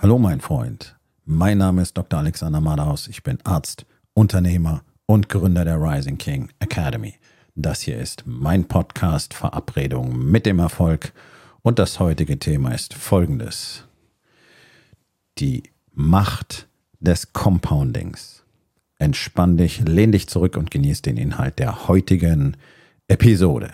Hallo mein Freund, mein Name ist Dr. Alexander Madaus, ich bin Arzt, Unternehmer und Gründer der Rising King Academy. Das hier ist mein Podcast Verabredung mit dem Erfolg und das heutige Thema ist folgendes: Die Macht des Compoundings. Entspann dich, lehn dich zurück und genieß den Inhalt der heutigen Episode.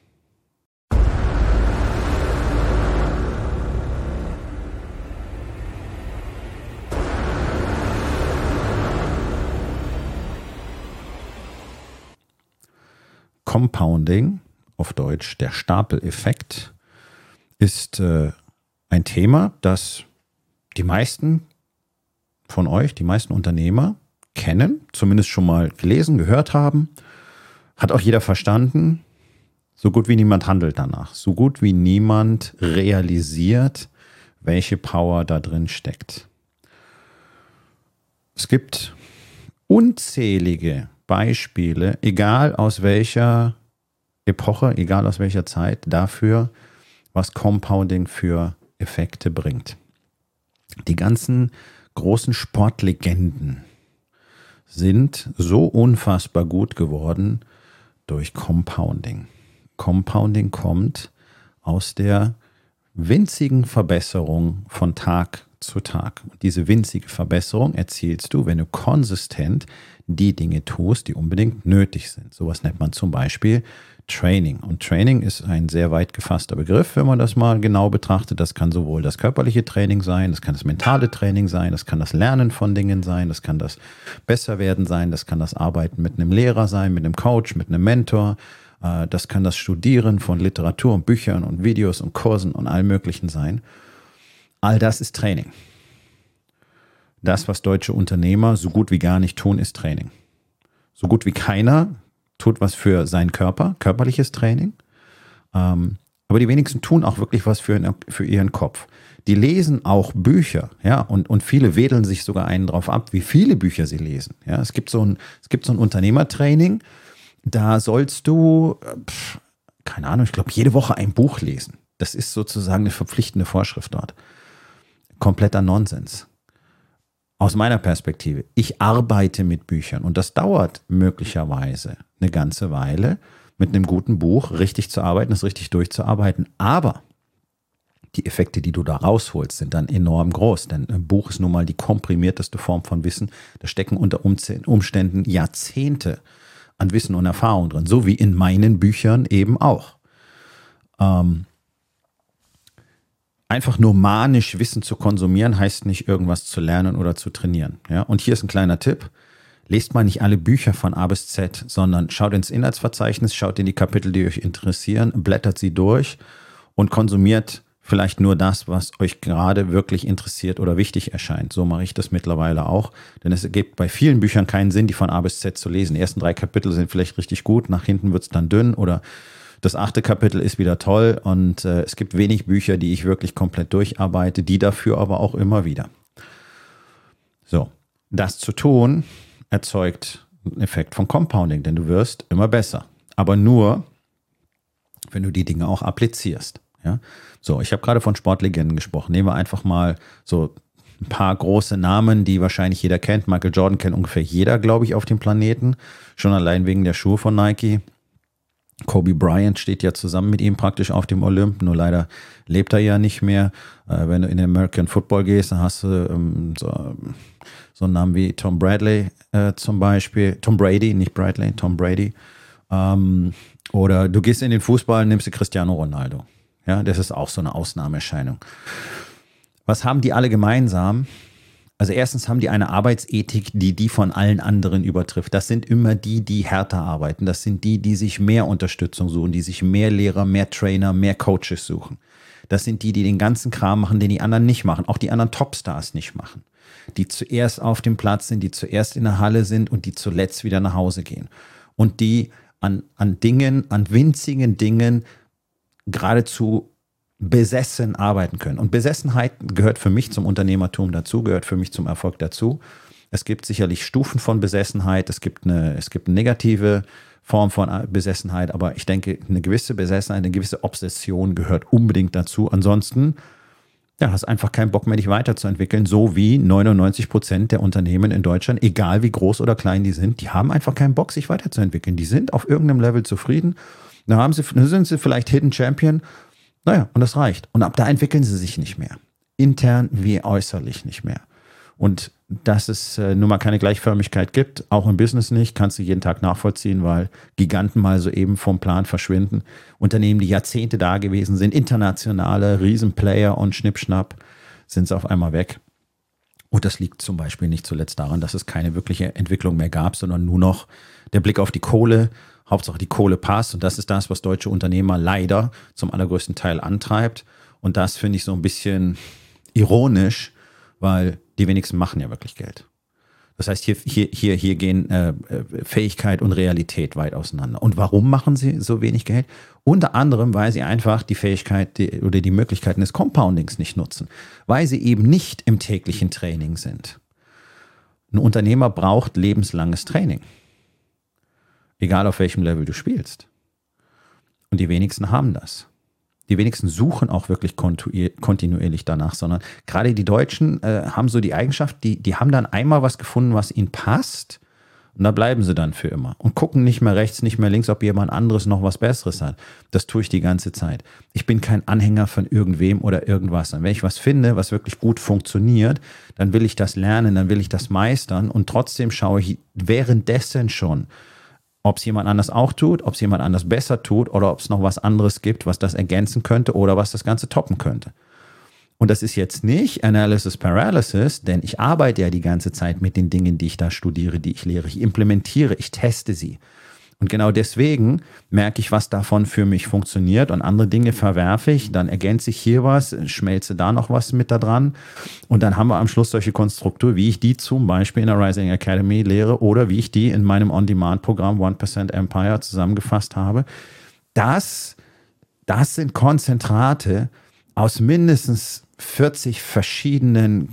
Compounding, auf Deutsch der Stapeleffekt, ist ein Thema, das die meisten von euch, die meisten Unternehmer kennen, zumindest schon mal gelesen, gehört haben. Hat auch jeder verstanden. So gut wie niemand handelt danach. So gut wie niemand realisiert, welche Power da drin steckt. Es gibt unzählige Beispiele, egal aus welcher Epoche, egal aus welcher Zeit, dafür, was Compounding für Effekte bringt. Die ganzen großen Sportlegenden sind so unfassbar gut geworden durch Compounding. Compounding kommt aus der winzigen Verbesserung von Tag zu Tag. Und diese winzige Verbesserung erzielst du, wenn du konsistent die Dinge tust, die unbedingt nötig sind. Sowas nennt man zum Beispiel Training. Und Training ist ein sehr weit gefasster Begriff, wenn man das mal genau betrachtet. Das kann sowohl das körperliche Training sein, das kann das mentale Training sein, das kann das Lernen von Dingen sein, das kann das Besserwerden sein, das kann das Arbeiten mit einem Lehrer sein, mit einem Coach, mit einem Mentor. Das kann das Studieren von Literatur und Büchern und Videos und Kursen und allem Möglichen sein. All das ist Training. Das, was deutsche Unternehmer so gut wie gar nicht tun, ist Training. So gut wie keiner tut was für seinen Körper, körperliches Training. Aber die wenigsten tun auch wirklich was für ihren Kopf. Die lesen auch Bücher, ja, und viele wedeln sich sogar einen drauf ab, wie viele Bücher sie lesen. Ja, es gibt so ein Unternehmertraining, da sollst du, keine Ahnung, ich glaube, jede Woche ein Buch lesen. Das ist sozusagen eine verpflichtende Vorschrift dort. Kompletter Nonsens. Aus meiner Perspektive, ich arbeite mit Büchern und das dauert möglicherweise eine ganze Weile, mit einem guten Buch richtig zu arbeiten, es richtig durchzuarbeiten. Aber die Effekte, die du da rausholst, sind dann enorm groß, denn ein Buch ist nun mal die komprimierteste Form von Wissen. Da stecken unter Umständen Jahrzehnte an Wissen und Erfahrung drin, so wie in meinen Büchern eben auch. Einfach nur manisch Wissen zu konsumieren, heißt nicht, irgendwas zu lernen oder zu trainieren. Ja? Und hier ist ein kleiner Tipp. Lest mal nicht alle Bücher von A bis Z, sondern schaut ins Inhaltsverzeichnis, schaut in die Kapitel, die euch interessieren, blättert sie durch und konsumiert vielleicht nur das, was euch gerade wirklich interessiert oder wichtig erscheint. So mache ich das mittlerweile auch. Denn es ergibt bei vielen Büchern keinen Sinn, die von A bis Z zu lesen. Die ersten 3 Kapitel sind vielleicht richtig gut, nach hinten wird es dann dünn oder das 8. Kapitel ist wieder toll und es gibt wenig Bücher, die ich wirklich komplett durcharbeite, die dafür aber auch immer wieder. So, das zu tun erzeugt einen Effekt von Compounding, denn du wirst immer besser. Aber nur, wenn du die Dinge auch applizierst. Ja? So, ich habe gerade von Sportlegenden gesprochen. Nehmen wir einfach mal so ein paar große Namen, die wahrscheinlich jeder kennt. Michael Jordan kennt ungefähr jeder, glaube ich, auf dem Planeten. Schon allein wegen der Schuhe von Nike. Kobe Bryant steht ja zusammen mit ihm praktisch auf dem Olymp, nur leider lebt er ja nicht mehr. Wenn du in den American Football gehst, dann hast du so einen Namen wie Tom Bradley zum Beispiel. Tom Brady, nicht Bradley, Tom Brady. Oder du gehst in den Fußball und nimmst du Cristiano Ronaldo. Ja, das ist auch so eine Ausnahmeerscheinung. Was haben die alle gemeinsam? Also erstens haben die eine Arbeitsethik, die von allen anderen übertrifft. Das sind immer die härter arbeiten. Das sind die sich mehr Unterstützung suchen, die sich mehr Lehrer, mehr Trainer, mehr Coaches suchen. Das sind die den ganzen Kram machen, den die anderen nicht machen. Auch die anderen Topstars nicht machen. Die zuerst auf dem Platz sind, die zuerst in der Halle sind und die zuletzt wieder nach Hause gehen. Und die an winzigen Dingen geradezu besessen arbeiten können. Und Besessenheit gehört für mich zum Unternehmertum dazu, gehört für mich zum Erfolg dazu. Es gibt sicherlich Stufen von Besessenheit, es gibt eine negative Form von Besessenheit, aber ich denke, eine gewisse Besessenheit, eine gewisse Obsession gehört unbedingt dazu. Ansonsten Ja, hast einfach keinen Bock mehr, dich weiterzuentwickeln, so wie 99% der Unternehmen in Deutschland, egal wie groß oder klein die sind, die haben einfach keinen Bock, sich weiterzuentwickeln. Die sind auf irgendeinem Level zufrieden. Dann sind sie vielleicht Hidden Champion. Naja, und das reicht. Und ab da entwickeln sie sich nicht mehr. Intern wie äußerlich nicht mehr. Und dass es nun mal keine Gleichförmigkeit gibt, auch im Business nicht, kannst du jeden Tag nachvollziehen, weil Giganten mal so eben vom Plan verschwinden. Unternehmen, die Jahrzehnte da gewesen sind, internationale Riesenplayer und Schnippschnapp, sind sie auf einmal weg. Und das liegt zum Beispiel nicht zuletzt daran, dass es keine wirkliche Entwicklung mehr gab, sondern nur noch der Blick auf die Kohle. Hauptsache die Kohle passt. Und das ist das, was deutsche Unternehmer leider zum allergrößten Teil antreibt. Und das finde ich so ein bisschen ironisch, weil die wenigsten machen ja wirklich Geld. Das heißt, hier gehen Fähigkeit und Realität weit auseinander. Und warum machen sie so wenig Geld? Unter anderem, weil sie einfach die Fähigkeit oder die Möglichkeiten des Compoundings nicht nutzen. Weil sie eben nicht im täglichen Training sind. Ein Unternehmer braucht lebenslanges Training. Egal auf welchem Level du spielst. Und die wenigsten haben das. Die wenigsten suchen auch wirklich kontinuierlich danach, sondern gerade die Deutschen haben so die Eigenschaft, die haben dann einmal was gefunden, was ihnen passt und da bleiben sie dann für immer und gucken nicht mehr rechts, nicht mehr links, ob jemand anderes noch was Besseres hat. Das tue ich die ganze Zeit. Ich bin kein Anhänger von irgendwem oder irgendwas. Und wenn ich was finde, was wirklich gut funktioniert, dann will ich das lernen, dann will ich das meistern und trotzdem schaue ich währenddessen schon, ob es jemand anders auch tut, ob es jemand anders besser tut oder ob es noch was anderes gibt, was das ergänzen könnte oder was das Ganze toppen könnte. Und das ist jetzt nicht Analysis Paralysis, denn ich arbeite ja die ganze Zeit mit den Dingen, die ich da studiere, die ich lehre. Ich implementiere, ich teste sie. Und genau deswegen merke ich, was davon für mich funktioniert und andere Dinge verwerfe ich. Dann ergänze ich hier was, schmelze da noch was mit da dran. Und dann haben wir am Schluss solche Konstrukte, wie ich die zum Beispiel in der Rising Academy lehre oder wie ich die in meinem On-Demand-Programm 1% Empire zusammengefasst habe. Das sind Konzentrate aus mindestens 40 verschiedenen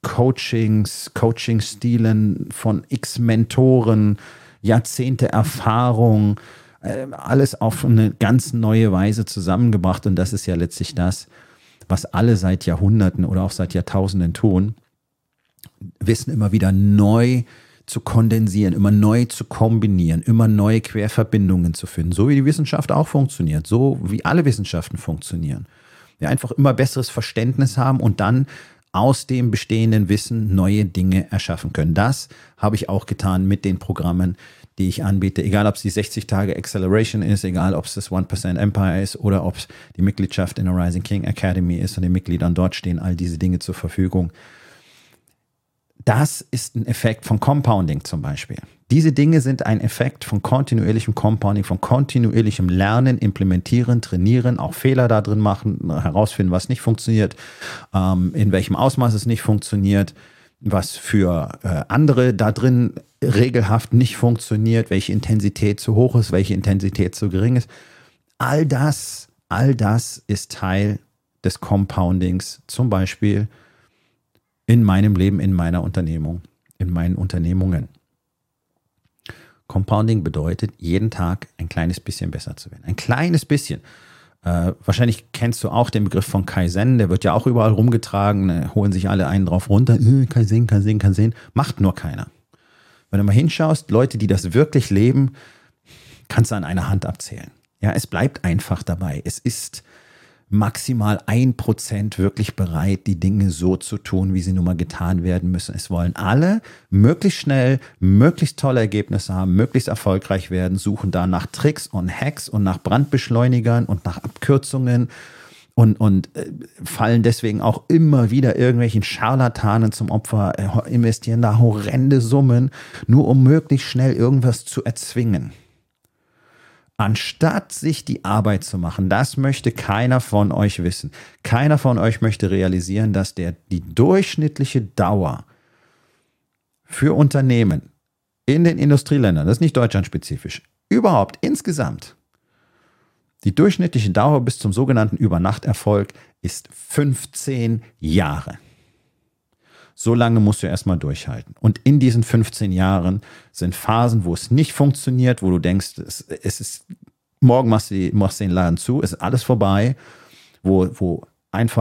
Coaching-Stilen von X-Mentoren, Jahrzehnte Erfahrung, alles auf eine ganz neue Weise zusammengebracht. Und das ist ja letztlich das, was alle seit Jahrhunderten oder auch seit Jahrtausenden tun. Wissen immer wieder neu zu kondensieren, immer neu zu kombinieren, immer neue Querverbindungen zu finden. So wie die Wissenschaft auch funktioniert, so wie alle Wissenschaften funktionieren. Wir einfach immer besseres Verständnis haben und dann aus dem bestehenden Wissen neue Dinge erschaffen können. Das habe ich auch getan mit den Programmen, die ich anbiete. Egal, ob es die 60 Tage Acceleration ist, egal, ob es das 1% Empire ist oder ob es die Mitgliedschaft in der Rising King Academy ist und den Mitgliedern dort stehen all diese Dinge zur Verfügung. Das ist ein Effekt von Compounding zum Beispiel. Diese Dinge sind ein Effekt von kontinuierlichem Compounding, von kontinuierlichem Lernen, Implementieren, Trainieren, auch Fehler da drin machen, herausfinden, was nicht funktioniert, in welchem Ausmaß es nicht funktioniert, was für andere da drin regelhaft nicht funktioniert, welche Intensität zu hoch ist, welche Intensität zu gering ist. All das ist Teil des Compoundings, zum Beispiel in meinem Leben, in meiner Unternehmung, in meinen Unternehmungen. Compounding bedeutet, jeden Tag ein kleines bisschen besser zu werden. Ein kleines bisschen. Wahrscheinlich kennst du auch den Begriff von Kaizen, der wird ja auch überall rumgetragen, holen sich alle einen drauf runter. Kaizen. Macht nur keiner. Wenn du mal hinschaust, Leute, die das wirklich leben, kannst du an einer Hand abzählen. Ja, es bleibt einfach dabei. Es ist maximal 1% wirklich bereit, die Dinge so zu tun, wie sie nun mal getan werden müssen. Es wollen alle möglichst schnell, möglichst tolle Ergebnisse haben, möglichst erfolgreich werden, suchen da nach Tricks und Hacks und nach Brandbeschleunigern und nach Abkürzungen und fallen deswegen auch immer wieder irgendwelchen Scharlatanen zum Opfer, investieren da horrende Summen, nur um möglichst schnell irgendwas zu erzwingen. Anstatt sich die Arbeit zu machen, das möchte keiner von euch wissen. Keiner von euch möchte realisieren, dass die durchschnittliche Dauer für Unternehmen in den Industrieländern, das ist nicht deutschlandspezifisch, überhaupt insgesamt, die durchschnittliche Dauer bis zum sogenannten Übernachterfolg ist 15 Jahre. So lange musst du erstmal durchhalten. Und in diesen 15 Jahren sind Phasen, wo es nicht funktioniert, wo du denkst, es ist, morgen machst du den Laden zu, ist alles vorbei, wo einfach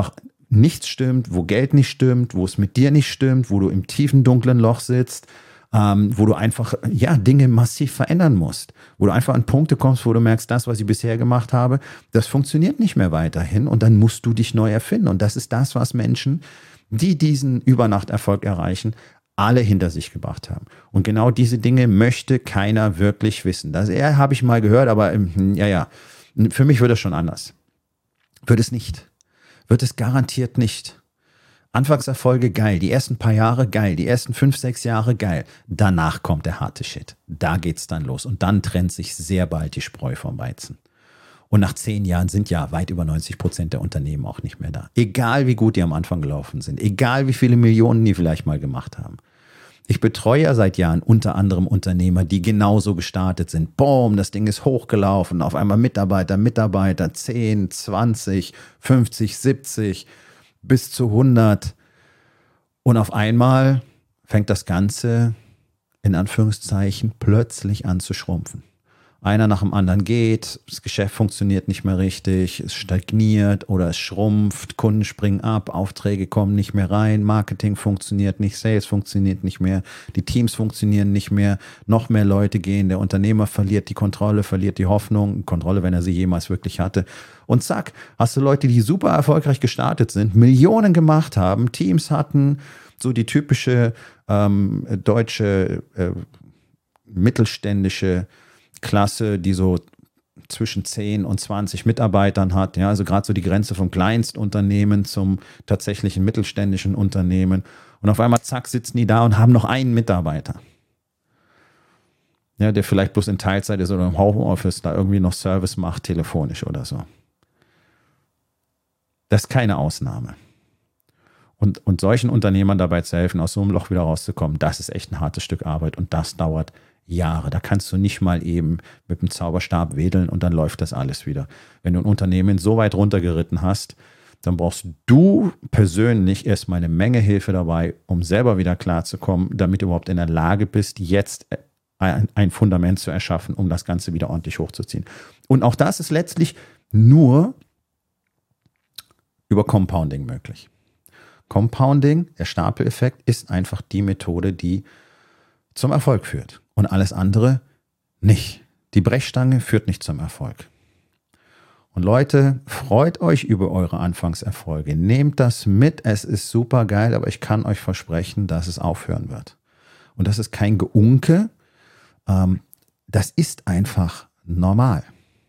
nichts stimmt, wo Geld nicht stimmt, wo es mit dir nicht stimmt, wo du im tiefen, dunklen Loch sitzt, wo du einfach Dinge massiv verändern musst, wo du einfach an Punkte kommst, wo du merkst, das, was ich bisher gemacht habe, das funktioniert nicht mehr weiterhin und dann musst du dich neu erfinden. Und das ist das, was Menschen, die diesen Übernachterfolg erreichen, alle hinter sich gebracht haben. Und genau diese Dinge möchte keiner wirklich wissen. Das habe ich mal gehört, aber für mich wird es schon anders. Wird es nicht. Wird es garantiert nicht. Anfangserfolge geil, die ersten paar Jahre geil, die ersten 5, 6 Jahre geil. Danach kommt der harte Shit. Da geht's dann los. Und dann trennt sich sehr bald die Spreu vom Weizen. Und nach 10 Jahren sind ja weit über 90% der Unternehmen auch nicht mehr da. Egal wie gut die am Anfang gelaufen sind, egal wie viele Millionen die vielleicht mal gemacht haben. Ich betreue ja seit Jahren unter anderem Unternehmer, die genauso gestartet sind. Boom, das Ding ist hochgelaufen, auf einmal Mitarbeiter, 10, 20, 50, 70, bis zu 100. Und auf einmal fängt das Ganze, in Anführungszeichen, plötzlich an zu schrumpfen. Einer nach dem anderen geht, das Geschäft funktioniert nicht mehr richtig, es stagniert oder es schrumpft, Kunden springen ab, Aufträge kommen nicht mehr rein, Marketing funktioniert nicht, Sales funktioniert nicht mehr, die Teams funktionieren nicht mehr, noch mehr Leute gehen, der Unternehmer verliert die Kontrolle, verliert die Hoffnung, Kontrolle, wenn er sie jemals wirklich hatte. Und zack, hast du Leute, die super erfolgreich gestartet sind, Millionen gemacht haben, Teams hatten, so die typische deutsche mittelständische Klasse, die so zwischen 10 und 20 Mitarbeitern hat, ja, also gerade so die Grenze vom Kleinstunternehmen zum tatsächlichen mittelständischen Unternehmen. Und auf einmal, zack, sitzen die da und haben noch einen Mitarbeiter. Ja, der vielleicht bloß in Teilzeit ist oder im Homeoffice da irgendwie noch Service macht, telefonisch oder so. Das ist keine Ausnahme. Und solchen Unternehmern dabei zu helfen, aus so einem Loch wieder rauszukommen, das ist echt ein hartes Stück Arbeit und das dauert Jahre. Da kannst du nicht mal eben mit dem Zauberstab wedeln und dann läuft das alles wieder. Wenn du ein Unternehmen so weit runtergeritten hast, dann brauchst du persönlich erstmal eine Menge Hilfe dabei, um selber wieder klarzukommen, damit du überhaupt in der Lage bist, jetzt ein Fundament zu erschaffen, um das Ganze wieder ordentlich hochzuziehen. Und auch das ist letztlich nur über Compounding möglich. Compounding, der Stapeleffekt, ist einfach die Methode, die zum Erfolg führt. Und alles andere nicht. Die Brechstange führt nicht zum Erfolg. Und Leute, freut euch über eure Anfangserfolge. Nehmt das mit. Es ist super geil, aber ich kann euch versprechen, dass es aufhören wird. Und das ist kein Geunke. Das ist einfach normal.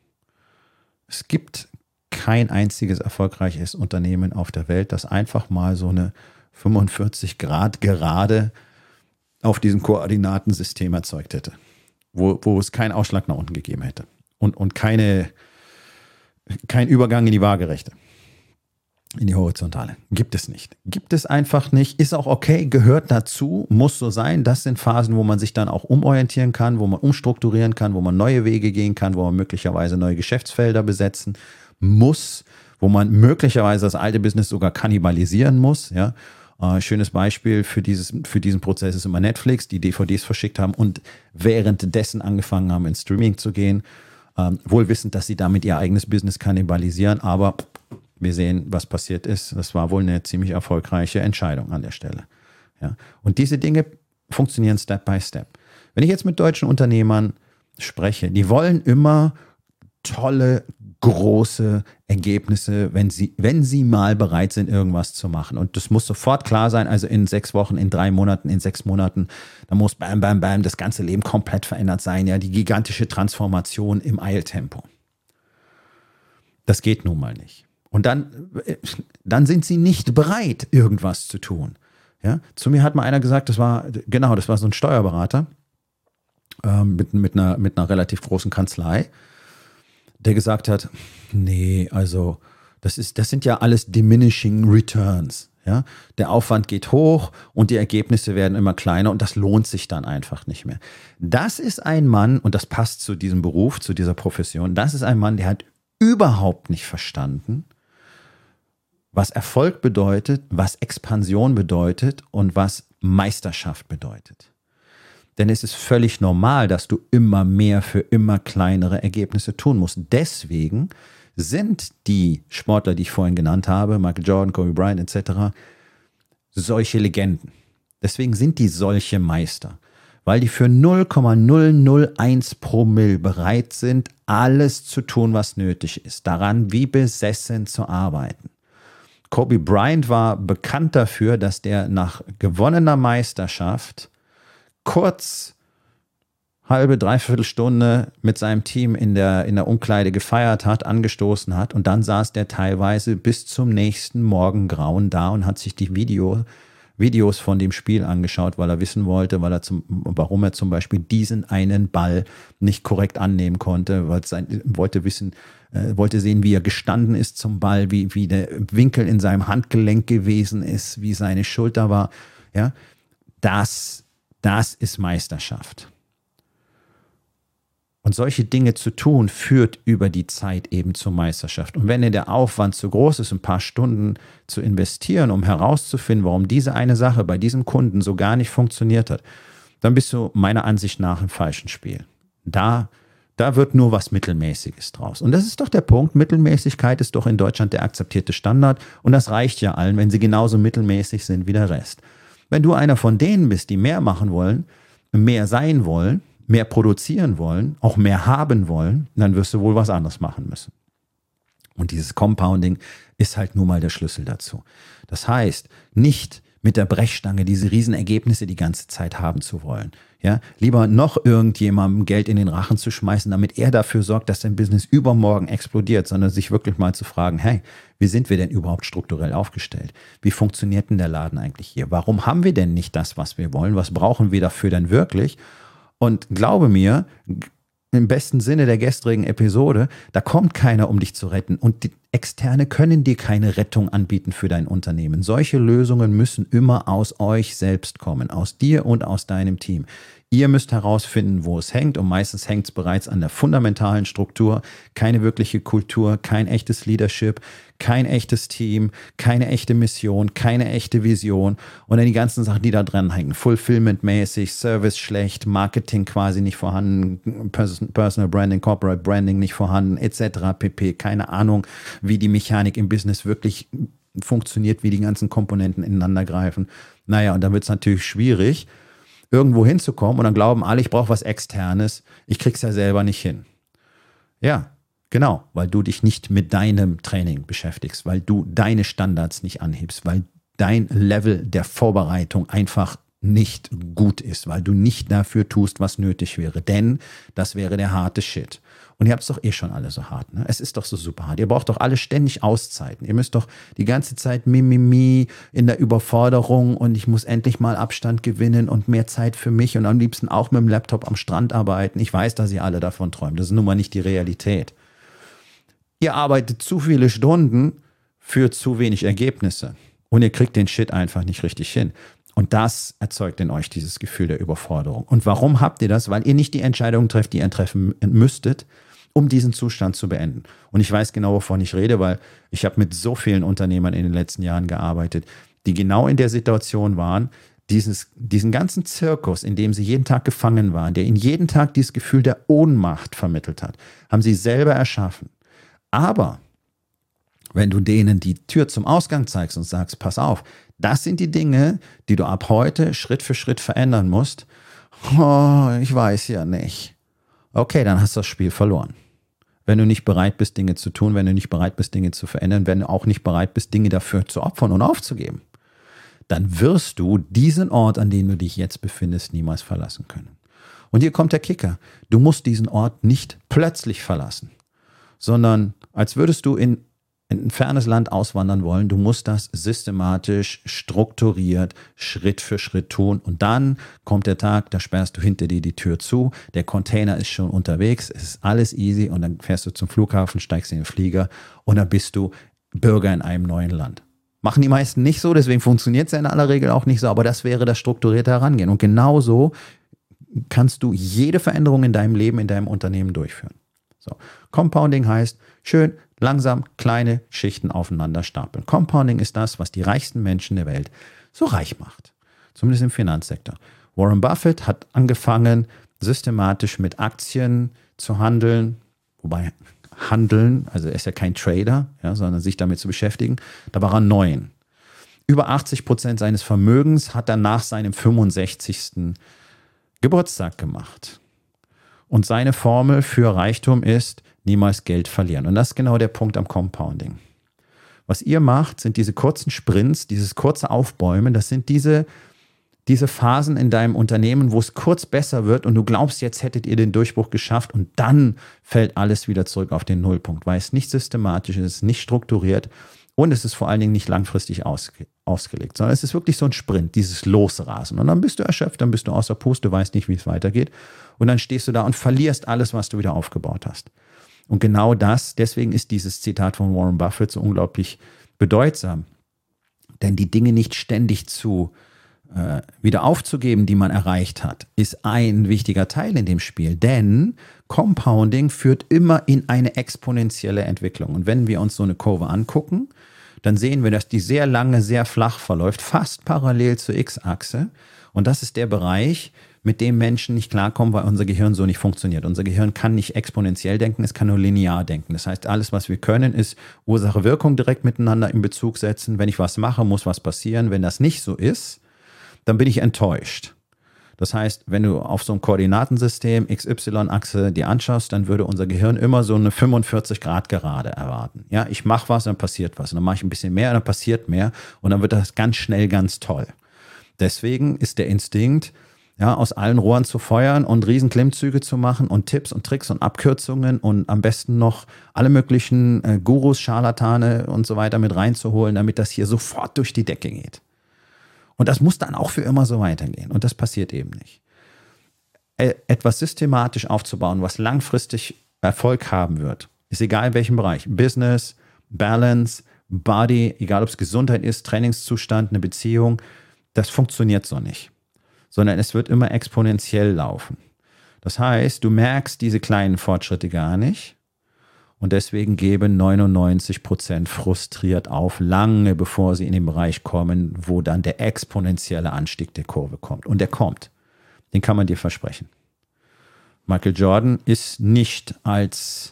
Es gibt kein einziges erfolgreiches Unternehmen auf der Welt, das einfach mal so eine 45 Grad Gerade auf diesem Koordinatensystem erzeugt hätte, wo es keinen Ausschlag nach unten gegeben hätte und kein Übergang in die Waagerechte, in die Horizontale. Gibt es nicht. Gibt es einfach nicht. Ist auch okay, gehört dazu, muss so sein. Das sind Phasen, wo man sich dann auch umorientieren kann, wo man umstrukturieren kann, wo man neue Wege gehen kann, wo man möglicherweise neue Geschäftsfelder besetzen muss, wo man möglicherweise das alte Business sogar kannibalisieren muss, ja. Schönes Beispiel für diesen Prozess ist immer Netflix, die DVDs verschickt haben und währenddessen angefangen haben, ins Streaming zu gehen, wohl wissend, dass sie damit ihr eigenes Business kannibalisieren, aber wir sehen, was passiert ist. Das war wohl eine ziemlich erfolgreiche Entscheidung an der Stelle. Ja. Und diese Dinge funktionieren Step by Step. Wenn ich jetzt mit deutschen Unternehmern spreche, die wollen immer tolle, große Ergebnisse, wenn sie mal bereit sind, irgendwas zu machen. Und das muss sofort klar sein, also in 6 Wochen, in 3 Monaten, in 6 Monaten, da muss bam, bam, bam, das ganze Leben komplett verändert sein, ja, die gigantische Transformation im Eiltempo. Das geht nun mal nicht. Und dann sind sie nicht bereit, irgendwas zu tun. Ja? Zu mir hat mal einer gesagt, das war so ein Steuerberater mit einer relativ großen Kanzlei, der gesagt hat, nee, also das sind ja alles diminishing returns. Ja? Der Aufwand geht hoch und die Ergebnisse werden immer kleiner und das lohnt sich dann einfach nicht mehr. Das ist ein Mann, und das passt zu diesem Beruf, zu dieser Profession, das ist ein Mann, der hat überhaupt nicht verstanden, was Erfolg bedeutet, was Expansion bedeutet und was Meisterschaft bedeutet. Denn es ist völlig normal, dass du immer mehr für immer kleinere Ergebnisse tun musst. Deswegen sind die Sportler, die ich vorhin genannt habe, Michael Jordan, Kobe Bryant etc., solche Legenden. Deswegen sind die solche Meister, weil die für 0,001 Promille bereit sind, alles zu tun, was nötig ist, daran wie besessen zu arbeiten. Kobe Bryant war bekannt dafür, dass der nach gewonnener Meisterschaft kurz halbe, dreiviertel Stunde mit seinem Team in der Umkleide gefeiert hat, angestoßen hat und dann saß der teilweise bis zum nächsten Morgengrauen da und hat sich die Videos von dem Spiel angeschaut, weil er wissen wollte, warum er zum Beispiel diesen einen Ball nicht korrekt annehmen konnte, wollte sehen, wie er gestanden ist zum Ball, wie der Winkel in seinem Handgelenk gewesen ist, wie seine Schulter war. Ja, das ist Meisterschaft. Und solche Dinge zu tun, führt über die Zeit eben zur Meisterschaft. Und wenn der Aufwand zu groß ist, ein paar Stunden zu investieren, um herauszufinden, warum diese eine Sache bei diesem Kunden so gar nicht funktioniert hat, dann bist du meiner Ansicht nach im falschen Spiel. Da wird nur was Mittelmäßiges draus. Und das ist doch der Punkt. Mittelmäßigkeit ist doch in Deutschland der akzeptierte Standard. Und das reicht ja allen, wenn sie genauso mittelmäßig sind wie der Rest. Wenn du einer von denen bist, die mehr machen wollen, mehr sein wollen, mehr produzieren wollen, auch mehr haben wollen, dann wirst du wohl was anderes machen müssen. Und dieses Compounding ist halt nun mal der Schlüssel dazu. Das heißt, nicht mit der Brechstange diese Riesenergebnisse die ganze Zeit haben zu wollen. Ja, lieber noch irgendjemandem Geld in den Rachen zu schmeißen, damit er dafür sorgt, dass dein Business übermorgen explodiert, sondern sich wirklich mal zu fragen, hey, wie sind wir denn überhaupt strukturell aufgestellt? Wie funktioniert denn der Laden eigentlich hier? Warum haben wir denn nicht das, was wir wollen? Was brauchen wir dafür denn wirklich? Und glaube mir, im besten Sinne der gestrigen Episode, da kommt keiner, um dich zu retten. Und die Externe können dir keine Rettung anbieten für dein Unternehmen. Solche Lösungen müssen immer aus euch selbst kommen, aus dir und aus deinem Team. Ihr müsst herausfinden, wo es hängt, und meistens hängt es bereits an der fundamentalen Struktur. Keine wirkliche Kultur, kein echtes Leadership, kein echtes Team, keine echte Mission, keine echte Vision und dann die ganzen Sachen, die da dran hängen. Fulfillment-mäßig, Service schlecht, Marketing quasi nicht vorhanden, Personal Branding, Corporate Branding nicht vorhanden, etc. pp. Keine Ahnung, wie die Mechanik im Business wirklich funktioniert, wie die ganzen Komponenten ineinander greifen. Naja, und dann wird es natürlich schwierig, irgendwo hinzukommen, und dann glauben alle, ich brauche was Externes, ich krieg's ja selber nicht hin. Ja, genau, weil du dich nicht mit deinem Training beschäftigst, weil du deine Standards nicht anhebst, weil dein Level der Vorbereitung einfach nicht gut ist, weil du nicht dafür tust, was nötig wäre, denn das wäre der harte Shit. Und ihr habt es doch eh schon alle so hart, ne? Es ist doch so super hart. Ihr braucht doch alle ständig Auszeiten. Ihr müsst doch die ganze Zeit Mimimi in der Überforderung und ich muss endlich mal Abstand gewinnen und mehr Zeit für mich und am liebsten auch mit dem Laptop am Strand arbeiten. Ich weiß, dass ihr alle davon träumt. Das ist nun mal nicht die Realität. Ihr arbeitet zu viele Stunden für zu wenig Ergebnisse und ihr kriegt den Shit einfach nicht richtig hin. Und das erzeugt in euch dieses Gefühl der Überforderung. Und warum habt ihr das? Weil ihr nicht die Entscheidungen trefft, die ihr treffen müsstet, um diesen Zustand zu beenden. Und ich weiß genau, wovon ich rede, weil ich habe mit so vielen Unternehmern in den letzten Jahren gearbeitet, die genau in der Situation waren, diesen ganzen Zirkus, in dem sie jeden Tag gefangen waren, der ihnen jeden Tag dieses Gefühl der Ohnmacht vermittelt hat, haben sie selber erschaffen. Aber wenn du denen die Tür zum Ausgang zeigst und sagst, pass auf, das sind die Dinge, die du ab heute Schritt für Schritt verändern musst. Oh, ich weiß ja nicht. Okay, dann hast du das Spiel verloren. Wenn du nicht bereit bist, Dinge zu tun, wenn du nicht bereit bist, Dinge zu verändern, wenn du auch nicht bereit bist, Dinge dafür zu opfern und aufzugeben, dann wirst du diesen Ort, an dem du dich jetzt befindest, niemals verlassen können. Und hier kommt der Kicker. Du musst diesen Ort nicht plötzlich verlassen, sondern als würdest du in ein fernes Land auswandern wollen. Du musst das systematisch, strukturiert, Schritt für Schritt tun. Und dann kommt der Tag, da sperrst du hinter dir die Tür zu. Der Container ist schon unterwegs. Es ist alles easy. Und dann fährst du zum Flughafen, steigst in den Flieger und dann bist du Bürger in einem neuen Land. Machen die meisten nicht so, deswegen funktioniert es ja in aller Regel auch nicht so. Aber das wäre das strukturierte Herangehen. Und genauso kannst du jede Veränderung in deinem Leben, in deinem Unternehmen durchführen. So. Compounding heißt schön langsam kleine Schichten aufeinander stapeln. Compounding ist das, was die reichsten Menschen der Welt so reich macht. Zumindest im Finanzsektor. Warren Buffett hat angefangen, systematisch mit Aktien zu handeln. Wobei Handeln, also er ist ja kein Trader, ja, sondern sich damit zu beschäftigen, da war er 9. Über 80% seines Vermögens hat er nach seinem 65. Geburtstag gemacht. Und seine Formel für Reichtum ist, niemals Geld verlieren. Und das ist genau der Punkt am Compounding. Was ihr macht, sind diese kurzen Sprints, dieses kurze Aufbäumen, das sind diese Phasen in deinem Unternehmen, wo es kurz besser wird und du glaubst, jetzt hättet ihr den Durchbruch geschafft und dann fällt alles wieder zurück auf den Nullpunkt, weil es nicht systematisch ist, es ist nicht strukturiert und es ist vor allen Dingen nicht langfristig ausgelegt, sondern es ist wirklich so ein Sprint, dieses Losrasen. Und dann bist du erschöpft, dann bist du außer Puste, du weißt nicht, wie es weitergeht und dann stehst du da und verlierst alles, was du wieder aufgebaut hast. Und genau das, deswegen ist dieses Zitat von Warren Buffett so unglaublich bedeutsam. Denn die Dinge nicht ständig wieder aufzugeben, die man erreicht hat, ist ein wichtiger Teil in dem Spiel. Denn Compounding führt immer in eine exponentielle Entwicklung. Und wenn wir uns so eine Kurve angucken, dann sehen wir, dass die sehr lange, sehr flach verläuft, fast parallel zur X-Achse. Und das ist der Bereich, mit dem Menschen nicht klarkommen, weil unser Gehirn so nicht funktioniert. Unser Gehirn kann nicht exponentiell denken, es kann nur linear denken. Das heißt, alles, was wir können, ist Ursache-Wirkung direkt miteinander in Bezug setzen. Wenn ich was mache, muss was passieren. Wenn das nicht so ist, dann bin ich enttäuscht. Das heißt, wenn du auf so einem Koordinatensystem XY-Achse dir anschaust, dann würde unser Gehirn immer so eine 45-Grad-Gerade erwarten. Ja, ich mache was, dann passiert was. Und dann mache ich ein bisschen mehr, dann passiert mehr. Und dann wird das ganz schnell ganz toll. Deswegen ist der Instinkt, ja, aus allen Rohren zu feuern und riesen Klimmzüge zu machen und Tipps und Tricks und Abkürzungen und am besten noch alle möglichen Gurus, Scharlatane und so weiter mit reinzuholen, damit das hier sofort durch die Decke geht. Und das muss dann auch für immer so weitergehen. Und das passiert eben nicht. Etwas systematisch aufzubauen, was langfristig Erfolg haben wird, ist egal in welchem Bereich. Business, Balance, Body, egal ob es Gesundheit ist, Trainingszustand, eine Beziehung, das funktioniert so nicht. Sondern es wird immer exponentiell laufen. Das heißt, du merkst diese kleinen Fortschritte gar nicht und deswegen geben 99% frustriert auf, lange bevor sie in den Bereich kommen, wo dann der exponentielle Anstieg der Kurve kommt. Und der kommt. Den kann man dir versprechen. Michael Jordan ist nicht als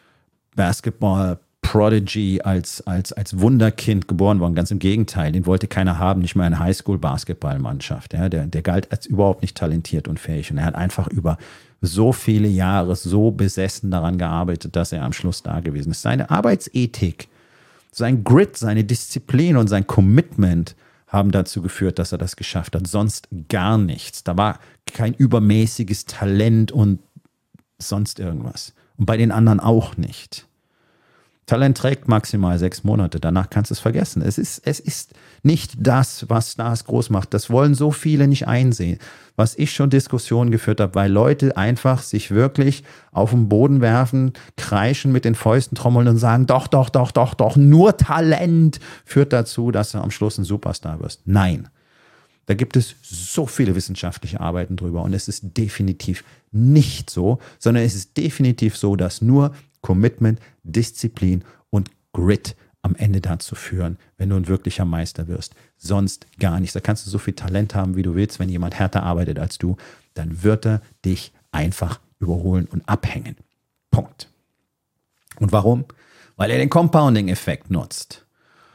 Basketball-Prodigy, als Wunderkind geboren worden. Ganz im Gegenteil, den wollte keiner haben, nicht mal eine Highschool-Basketballmannschaft. Ja, der galt als überhaupt nicht talentiert und fähig. Und er hat einfach über so viele Jahre so besessen daran gearbeitet, dass er am Schluss da gewesen ist. Seine Arbeitsethik, sein Grit, seine Disziplin und sein Commitment haben dazu geführt, dass er das geschafft hat. Sonst gar nichts. Da war kein übermäßiges Talent und sonst irgendwas. Und bei den anderen auch nicht. Talent trägt maximal 6 Monate, danach kannst du es vergessen. Es ist nicht das, was Stars groß macht. Das wollen so viele nicht einsehen. Was ich schon Diskussionen geführt habe, weil Leute einfach sich wirklich auf den Boden werfen, kreischen, mit den Fäusten trommeln und sagen, doch, nur Talent führt dazu, dass du am Schluss ein Superstar wirst. Nein. Da gibt es so viele wissenschaftliche Arbeiten drüber und es ist definitiv nicht so, sondern es ist definitiv so, dass nur Commitment, Disziplin und Grit am Ende dazu führen, wenn du ein wirklicher Meister wirst. Sonst gar nichts. Da kannst du so viel Talent haben, wie du willst. Wenn jemand härter arbeitet als du, dann wird er dich einfach überholen und abhängen. Punkt. Und warum? Weil er den Compounding-Effekt nutzt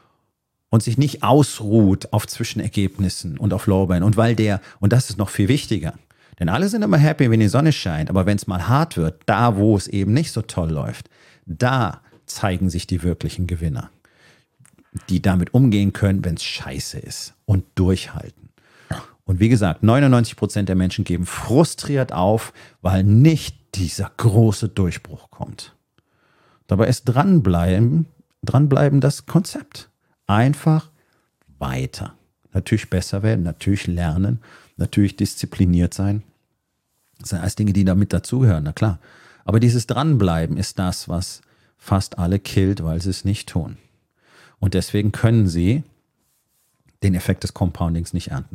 und sich nicht ausruht auf Zwischenergebnissen und auf Lorbeeren. Und und das ist noch viel wichtiger, denn alle sind immer happy, wenn die Sonne scheint, aber wenn es mal hart wird, da wo es eben nicht so toll läuft, da zeigen sich die wirklichen Gewinner, die damit umgehen können, wenn es scheiße ist und durchhalten. Und wie gesagt, 99% der Menschen geben frustriert auf, weil nicht dieser große Durchbruch kommt. Dabei ist dranbleiben das Konzept. Einfach weiter. Natürlich besser werden, natürlich lernen, natürlich diszipliniert sein. Das sind alles Dinge, die damit dazugehören, na klar. Aber dieses Dranbleiben ist das, was fast alle killt, weil sie es nicht tun. Und deswegen können sie den Effekt des Compoundings nicht ernten.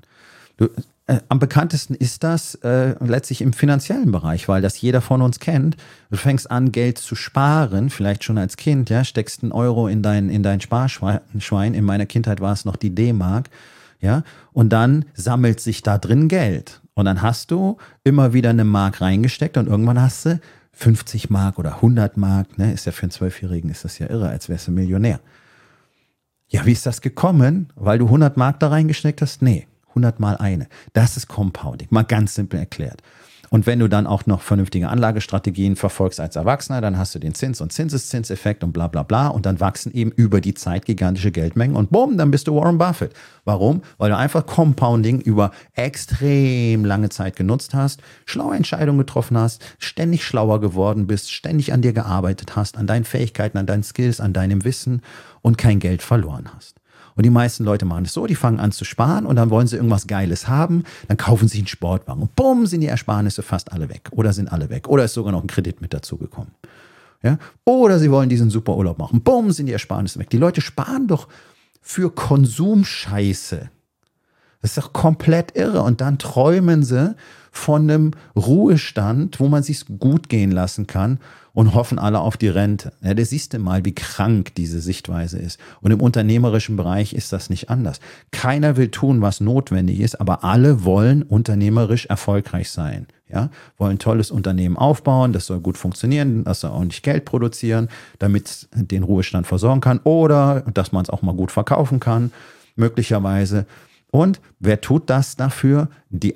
Am bekanntesten ist das letztlich im finanziellen Bereich, weil das jeder von uns kennt. Du fängst an, Geld zu sparen, vielleicht schon als Kind, ja, steckst einen Euro in dein Sparschwein. In meiner Kindheit war es noch die D-Mark, ja, und dann sammelt sich da drin Geld. Und dann hast du immer wieder eine Mark reingesteckt und irgendwann hast du 50 Mark oder 100 Mark, ne, ist ja für einen 12-Jährigen ist das ja irre, als wärst du Millionär. Ja, wie ist das gekommen? Weil du 100 Mark da reingesteckt hast? Nee, 100 mal eine. Das ist Compounding, mal ganz simpel erklärt. Und wenn du dann auch noch vernünftige Anlagestrategien verfolgst als Erwachsener, dann hast du den Zins- und Zinseszinseffekt und bla bla bla und dann wachsen eben über die Zeit gigantische Geldmengen und bumm, dann bist du Warren Buffett. Warum? Weil du einfach Compounding über extrem lange Zeit genutzt hast, schlaue Entscheidungen getroffen hast, ständig schlauer geworden bist, ständig an dir gearbeitet hast, an deinen Fähigkeiten, an deinen Skills, an deinem Wissen und kein Geld verloren hast. Und die meisten Leute machen es so, die fangen an zu sparen und dann wollen sie irgendwas Geiles haben, dann kaufen sie einen Sportwagen und bumm, sind die Ersparnisse fast alle weg oder sind alle weg oder ist sogar noch ein Kredit mit dazugekommen. Ja? Oder sie wollen diesen super Urlaub machen, bumm, sind die Ersparnisse weg. Die Leute sparen doch für Konsumscheiße. Das ist doch komplett irre. Und dann träumen sie von einem Ruhestand, wo man sich's gut gehen lassen kann und hoffen alle auf die Rente. Ja, da siehst du mal, wie krank diese Sichtweise ist. Und im unternehmerischen Bereich ist das nicht anders. Keiner will tun, was notwendig ist, aber alle wollen unternehmerisch erfolgreich sein. Ja, wollen ein tolles Unternehmen aufbauen, das soll gut funktionieren, das soll ordentlich Geld produzieren, damit es den Ruhestand versorgen kann oder dass man es auch mal gut verkaufen kann, möglicherweise. Und wer tut das dafür? Die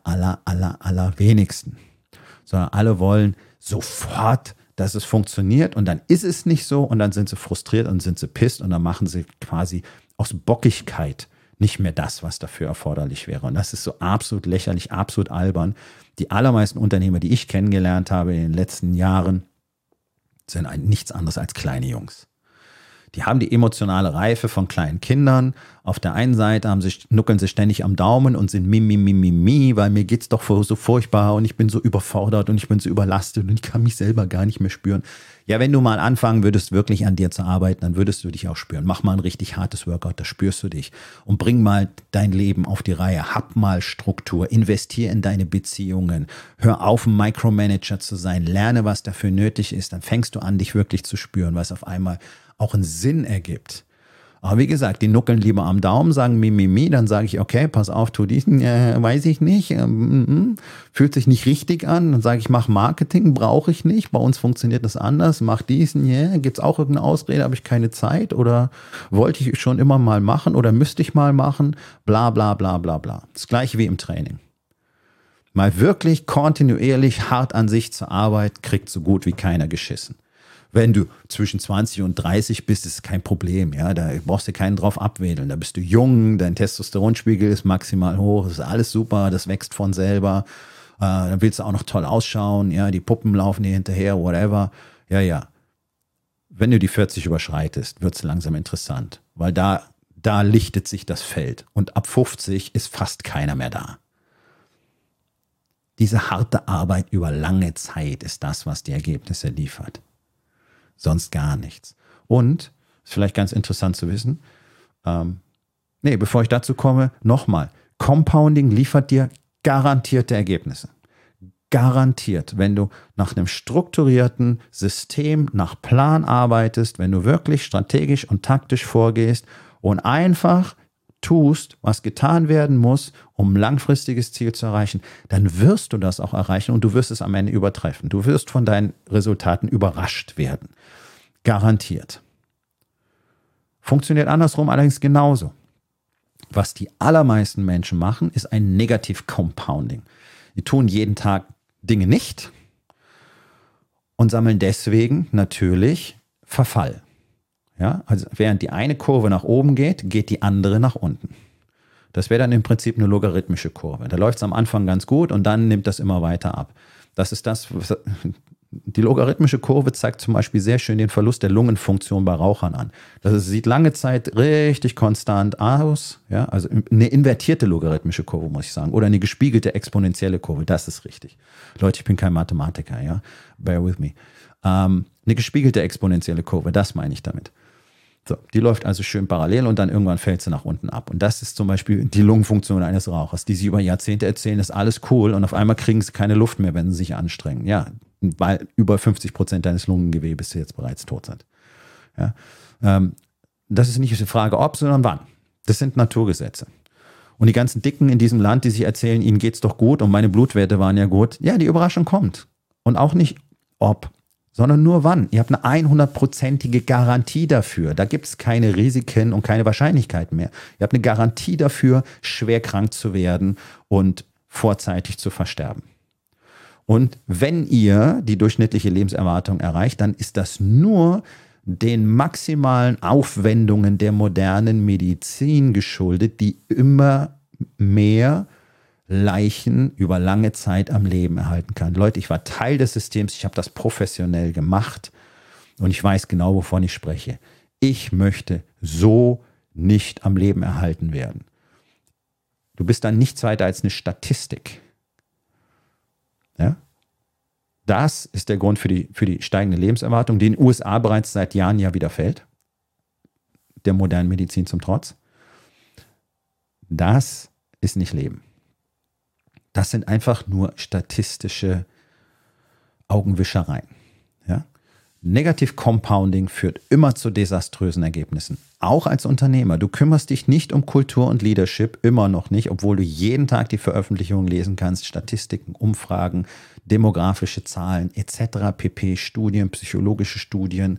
allerwenigsten. Sondern alle wollen sofort, dass es funktioniert und dann ist es nicht so und dann sind sie frustriert und sind sie pisst und dann machen sie quasi aus Bockigkeit nicht mehr das, was dafür erforderlich wäre. Und das ist so absolut lächerlich, absolut albern. Die allermeisten Unternehmer, die ich kennengelernt habe in den letzten Jahren, sind nichts anderes als kleine Jungs. Die haben die emotionale Reife von kleinen Kindern. Auf der einen Seite nuckeln sie ständig am Daumen und sind mi, weil mir geht's doch so furchtbar und ich bin so überfordert und ich bin so überlastet und ich kann mich selber gar nicht mehr spüren. Ja, wenn du mal anfangen würdest, wirklich an dir zu arbeiten, dann würdest du dich auch spüren. Mach mal ein richtig hartes Workout, da spürst du dich. Und bring mal dein Leben auf die Reihe. Hab mal Struktur, investier in deine Beziehungen. Hör auf, ein Micromanager zu sein. Lerne, was dafür nötig ist. Dann fängst du an, dich wirklich zu spüren, was auf einmal auch einen Sinn ergibt. Aber wie gesagt, die nuckeln lieber am Daumen, sagen mi, dann sage ich, okay, pass auf, tu diesen, weiß ich nicht, fühlt sich nicht richtig an, dann sage ich, mach Marketing, brauche ich nicht, bei uns funktioniert das anders, mach diesen, gibt es auch irgendeine Ausrede, habe ich keine Zeit oder wollte ich schon immer mal machen oder müsste ich mal machen, bla bla bla bla bla. Das gleiche wie im Training. Mal wirklich kontinuierlich hart an sich zu arbeiten, kriegt so gut wie keiner geschissen. Wenn du zwischen 20 und 30 bist, ist es kein Problem. Ja? Da brauchst du keinen drauf abwedeln. Da bist du jung, dein Testosteronspiegel ist maximal hoch, das ist alles super, das wächst von selber. Dann willst du auch noch toll ausschauen, ja? Die Puppen laufen dir hinterher, whatever. Ja. Wenn du die 40 überschreitest, wird es langsam interessant, weil da lichtet sich das Feld. Und ab 50 ist fast keiner mehr da. Diese harte Arbeit über lange Zeit ist das, was die Ergebnisse liefert. Sonst gar nichts. Und, ist vielleicht ganz interessant zu wissen, bevor ich dazu komme, nochmal, Compounding liefert dir garantierte Ergebnisse. Garantiert, wenn du nach einem strukturierten System, nach Plan arbeitest, wenn du wirklich strategisch und taktisch vorgehst und einfach tust, was getan werden muss, um ein langfristiges Ziel zu erreichen, dann wirst du das auch erreichen und du wirst es am Ende übertreffen. Du wirst von deinen Resultaten überrascht werden. Garantiert. Funktioniert andersrum allerdings genauso. Was die allermeisten Menschen machen, ist ein Negativ-Compounding. Die tun jeden Tag Dinge nicht und sammeln deswegen natürlich Verfall. Ja, also während die eine Kurve nach oben geht, geht die andere nach unten. Das wäre dann im Prinzip eine logarithmische Kurve. Da läuft es am Anfang ganz gut und dann nimmt das immer weiter ab. Das ist das, die logarithmische Kurve zeigt zum Beispiel sehr schön den Verlust der Lungenfunktion bei Rauchern an. Das sieht lange Zeit richtig konstant aus. Ja, also eine invertierte logarithmische Kurve, muss ich sagen. Oder eine gespiegelte exponentielle Kurve, das ist richtig. Leute, ich bin kein Mathematiker, ja. Bear with me. Eine gespiegelte exponentielle Kurve, das meine ich damit. So, die läuft also schön parallel und dann irgendwann fällt sie nach unten ab. Und das ist zum Beispiel die Lungenfunktion eines Rauchers, die sie über Jahrzehnte erzählen, ist alles cool und auf einmal kriegen sie keine Luft mehr, wenn sie sich anstrengen. Ja, weil über 50% deines Lungengewebes jetzt bereits tot sind. Ja, das ist nicht die Frage ob, sondern wann. Das sind Naturgesetze. Und die ganzen Dicken in diesem Land, die sich erzählen, ihnen geht's doch gut und meine Blutwerte waren ja gut, ja, die Überraschung kommt. Und auch nicht ob, sondern nur wann. Ihr habt eine 100%ige Garantie dafür. Da gibt es keine Risiken und keine Wahrscheinlichkeiten mehr. Ihr habt eine Garantie dafür, schwer krank zu werden und vorzeitig zu versterben. Und wenn ihr die durchschnittliche Lebenserwartung erreicht, dann ist das nur den maximalen Aufwendungen der modernen Medizin geschuldet, die immer mehr Leichen über lange Zeit am Leben erhalten kann. Leute, ich war Teil des Systems, ich habe das professionell gemacht und ich weiß genau, wovon ich spreche. Ich möchte so nicht am Leben erhalten werden. Du bist dann nichts weiter als eine Statistik. Ja? Das ist der Grund für die steigende Lebenserwartung, die in den USA bereits seit Jahren ja wieder fällt. Der modernen Medizin zum Trotz. Das ist nicht Leben. Das sind einfach nur statistische Augenwischereien. Ja? Negative Compounding führt immer zu desaströsen Ergebnissen. Auch als Unternehmer. Du kümmerst dich nicht um Kultur und Leadership, immer noch nicht, obwohl du jeden Tag die Veröffentlichungen lesen kannst, Statistiken, Umfragen, demografische Zahlen etc. pp. Studien, psychologische Studien.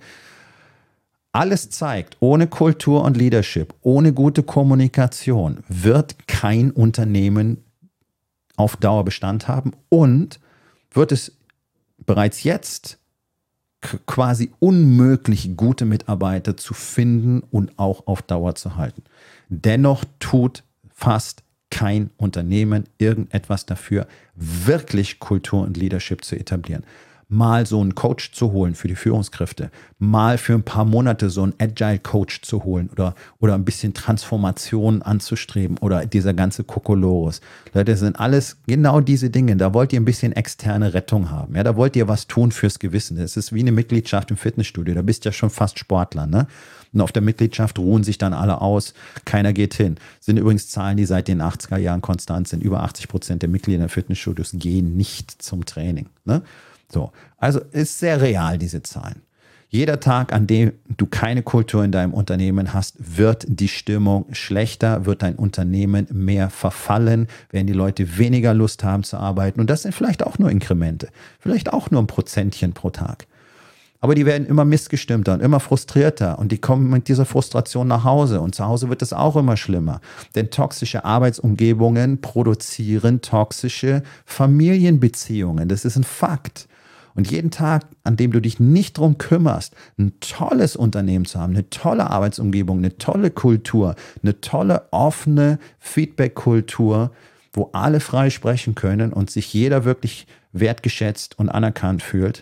Alles zeigt, ohne Kultur und Leadership, ohne gute Kommunikation wird kein Unternehmen auf Dauer Bestand haben und wird es bereits jetzt quasi unmöglich, gute Mitarbeiter zu finden und auch auf Dauer zu halten. Dennoch tut fast kein Unternehmen irgendetwas dafür, wirklich Kultur und Leadership zu etablieren. Mal so einen Coach zu holen für die Führungskräfte, mal für ein paar Monate so einen Agile-Coach zu holen oder ein bisschen Transformation anzustreben oder dieser ganze Kokolores. Leute, das sind alles genau diese Dinge. Da wollt ihr ein bisschen externe Rettung haben. Ja, da wollt ihr was tun fürs Gewissen. Das ist wie eine Mitgliedschaft im Fitnessstudio. Da bist du ja schon fast Sportler, ne? Und auf der Mitgliedschaft ruhen sich dann alle aus. Keiner geht hin. Sind übrigens Zahlen, die seit den 80er Jahren konstant sind. Über 80% der Mitglieder der Fitnessstudios gehen nicht zum Training, ne? So, also ist sehr real, diese Zahlen. Jeder Tag, an dem du keine Kultur in deinem Unternehmen hast, wird die Stimmung schlechter, wird dein Unternehmen mehr verfallen, werden die Leute weniger Lust haben zu arbeiten. Und das sind vielleicht auch nur Inkremente, vielleicht auch nur ein Prozentchen pro Tag. Aber die werden immer missgestimmter und immer frustrierter und die kommen mit dieser Frustration nach Hause und zu Hause wird es auch immer schlimmer. Denn toxische Arbeitsumgebungen produzieren toxische Familienbeziehungen. Das ist ein Fakt. Und jeden Tag, an dem du dich nicht drum kümmerst, ein tolles Unternehmen zu haben, eine tolle Arbeitsumgebung, eine tolle Kultur, eine tolle offene Feedback-Kultur, wo alle frei sprechen können und sich jeder wirklich wertgeschätzt und anerkannt fühlt,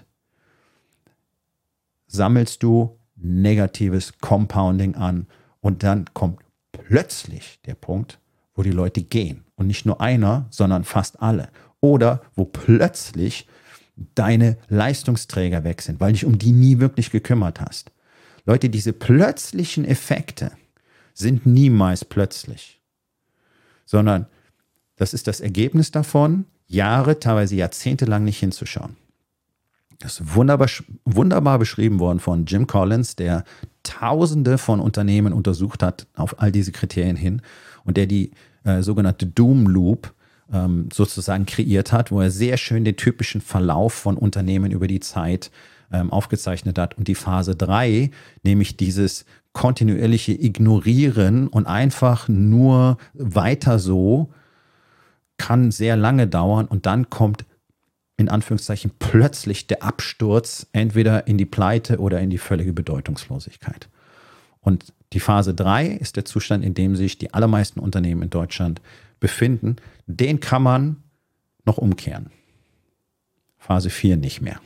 sammelst du negatives Compounding an und dann kommt plötzlich der Punkt, wo die Leute gehen. Und nicht nur einer, sondern fast alle. Oder wo plötzlich deine Leistungsträger weg sind, weil dich um die nie wirklich gekümmert hast. Leute, diese plötzlichen Effekte sind niemals plötzlich, sondern das ist das Ergebnis davon, Jahre, teilweise Jahrzehnte lang nicht hinzuschauen. Das ist wunderbar beschrieben worden von Jim Collins, der Tausende von Unternehmen untersucht hat auf all diese Kriterien hin und der die sogenannte Doom Loop sozusagen kreiert hat, wo er sehr schön den typischen Verlauf von Unternehmen über die Zeit aufgezeichnet hat. Und die Phase 3, nämlich dieses kontinuierliche Ignorieren und einfach nur weiter so, kann sehr lange dauern und dann kommt in Anführungszeichen plötzlich der Absturz entweder in die Pleite oder in die völlige Bedeutungslosigkeit. Und die Phase 3 ist der Zustand, in dem sich die allermeisten Unternehmen in Deutschland befinden. Den kann man noch umkehren. Phase 4 nicht mehr.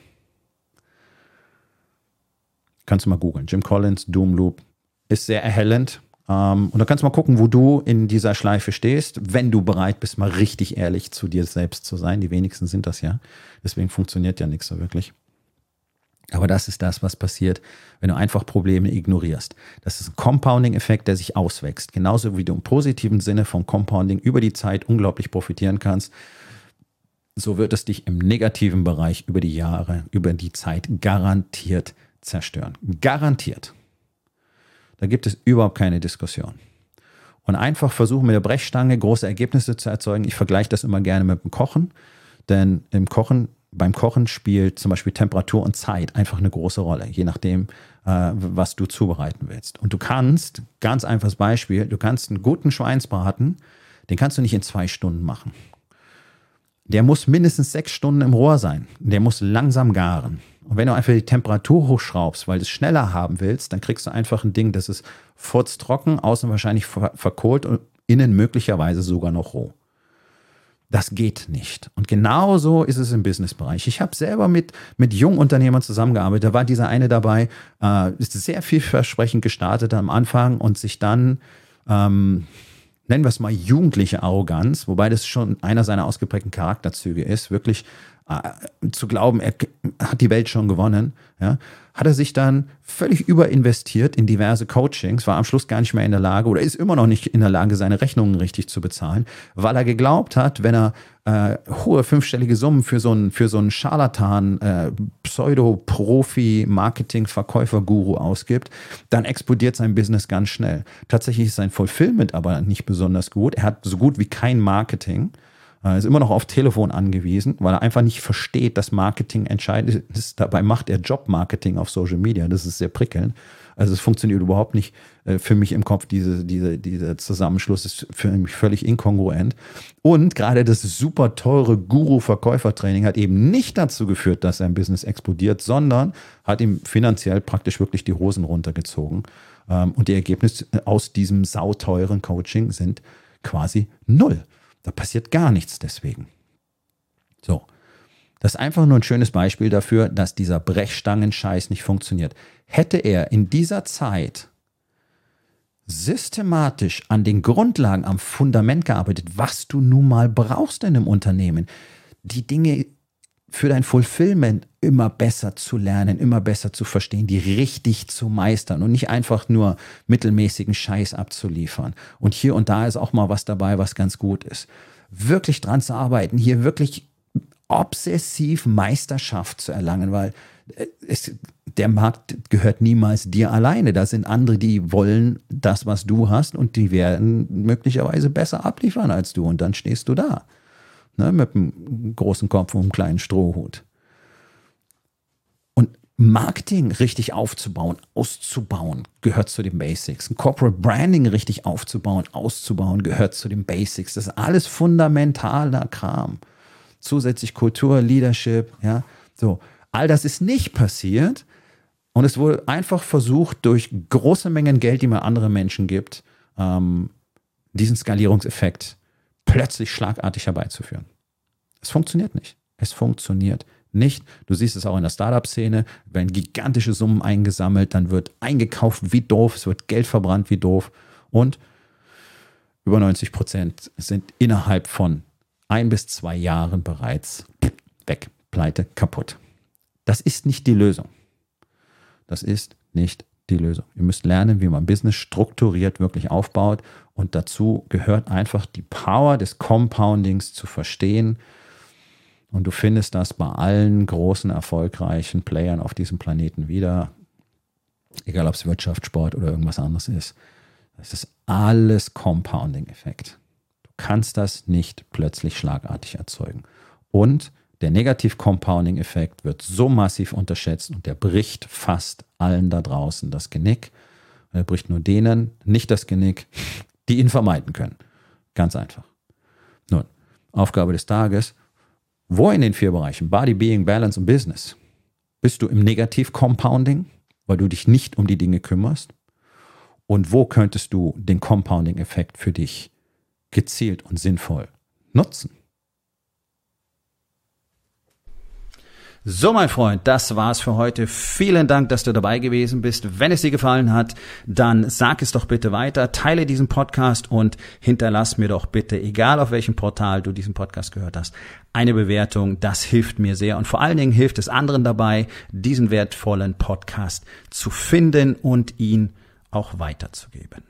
Kannst du mal googeln. Jim Collins, Doom Loop, ist sehr erhellend. Und dann kannst du mal gucken, wo du in dieser Schleife stehst, wenn du bereit bist, mal richtig ehrlich zu dir selbst zu sein. Die wenigsten sind das ja. Deswegen funktioniert ja nichts so wirklich. Aber das ist das, was passiert, wenn du einfach Probleme ignorierst. Das ist ein Compounding-Effekt, der sich auswächst. Genauso wie du im positiven Sinne vom Compounding über die Zeit unglaublich profitieren kannst, so wird es dich im negativen Bereich über die Jahre, über die Zeit garantiert zerstören. Garantiert. Da gibt es überhaupt keine Diskussion. Und einfach versuchen mit der Brechstange große Ergebnisse zu erzeugen. Ich vergleiche das immer gerne mit dem Kochen, denn im Kochen beim Kochen spielt zum Beispiel Temperatur und Zeit einfach eine große Rolle, je nachdem, was du zubereiten willst. Und du kannst, ganz einfaches Beispiel, du kannst einen guten Schweinsbraten, den kannst du nicht in 2 Stunden machen. Der muss mindestens 6 Stunden im Rohr sein. Der muss langsam garen. Und wenn du einfach die Temperatur hochschraubst, weil du es schneller haben willst, dann kriegst du einfach ein Ding, das ist furztrocken, außen wahrscheinlich verkohlt und innen möglicherweise sogar noch roh. Das geht nicht. Und genauso ist es im Businessbereich. Ich habe selber mit jungen Unternehmern zusammengearbeitet. Da war dieser eine dabei, ist sehr vielversprechend gestartet am Anfang und sich dann, nennen wir es mal jugendliche Arroganz, wobei das schon einer seiner ausgeprägten Charakterzüge ist, wirklich zu glauben, er hat die Welt schon gewonnen, ja, hat er sich dann völlig überinvestiert in diverse Coachings, war am Schluss gar nicht mehr in der Lage oder ist immer noch nicht in der Lage, seine Rechnungen richtig zu bezahlen, weil er geglaubt hat, wenn er hohe 5-stellige Summen für so einen Scharlatan, Pseudo-Profi-Marketing-Verkäufer-Guru ausgibt, dann explodiert sein Business ganz schnell. Tatsächlich ist sein Fulfillment aber nicht besonders gut. Er hat so gut wie kein Marketing. Er ist immer noch auf Telefon angewiesen, weil er einfach nicht versteht, dass Marketing entscheidend ist. Dabei macht er Jobmarketing auf Social Media. Das ist sehr prickelnd. Also es funktioniert überhaupt nicht für mich im Kopf. Dieser Zusammenschluss ist für mich völlig inkongruent. Und gerade das super teure Guru-Verkäufertraining hat eben nicht dazu geführt, dass sein Business explodiert, sondern hat ihm finanziell praktisch wirklich die Hosen runtergezogen. Und die Ergebnisse aus diesem sauteuren Coaching sind quasi 0. Da passiert gar nichts deswegen. So, das ist einfach nur ein schönes Beispiel dafür, dass dieser Brechstangen-Scheiß nicht funktioniert. Hätte er in dieser Zeit systematisch an den Grundlagen, am Fundament gearbeitet, was du nun mal brauchst in einem Unternehmen, die Dinge für dein Fulfillment immer besser zu lernen, immer besser zu verstehen, die richtig zu meistern und nicht einfach nur mittelmäßigen Scheiß abzuliefern. Und hier und da ist auch mal was dabei, was ganz gut ist. Wirklich dran zu arbeiten, hier wirklich obsessiv Meisterschaft zu erlangen, weil der Markt gehört niemals dir alleine. Da sind andere, die wollen das, was du hast und die werden möglicherweise besser abliefern als du und dann stehst du da. Ne, mit einem großen Kopf und einem kleinen Strohhut. Und Marketing richtig aufzubauen, auszubauen, gehört zu den Basics. Ein Corporate Branding richtig aufzubauen, auszubauen, gehört zu den Basics. Das ist alles fundamentaler Kram. Zusätzlich Kultur, Leadership, ja, so. All das ist nicht passiert und es wurde einfach versucht, durch große Mengen Geld, die man anderen Menschen gibt, diesen Skalierungseffekt plötzlich schlagartig herbeizuführen. Es funktioniert nicht. Es funktioniert nicht. Du siehst es auch in der Startup-Szene, werden gigantische Summen eingesammelt, dann wird eingekauft wie doof, es wird Geld verbrannt wie doof und über 90% sind innerhalb von 1 bis 2 Jahren bereits weg, pleite, kaputt. Das ist nicht die Lösung. Das ist nicht die Lösung. Ihr müsst lernen, wie man Business strukturiert wirklich aufbaut und dazu gehört einfach die Power des Compoundings zu verstehen und du findest das bei allen großen, erfolgreichen Playern auf diesem Planeten wieder, egal ob es Wirtschaft, Sport oder irgendwas anderes ist. Das ist alles Compounding-Effekt. Du kannst das nicht plötzlich schlagartig erzeugen. Und der Negativ-Compounding-Effekt wird so massiv unterschätzt und der bricht fast allen da draußen das Genick. Und er bricht nur denen nicht das Genick, die ihn vermeiden können. Ganz einfach. Nun, Aufgabe des Tages. Wo in den 4 Bereichen, Body, Being, Balance und Business, bist du im Negativ-Compounding, weil du dich nicht um die Dinge kümmerst? Und wo könntest du den Compounding-Effekt für dich gezielt und sinnvoll nutzen? So, mein Freund, das war's für heute. Vielen Dank, dass du dabei gewesen bist. Wenn es dir gefallen hat, dann sag es doch bitte weiter, teile diesen Podcast und hinterlass mir doch bitte, egal auf welchem Portal du diesen Podcast gehört hast, eine Bewertung. Das hilft mir sehr und vor allen Dingen hilft es anderen dabei, diesen wertvollen Podcast zu finden und ihn auch weiterzugeben.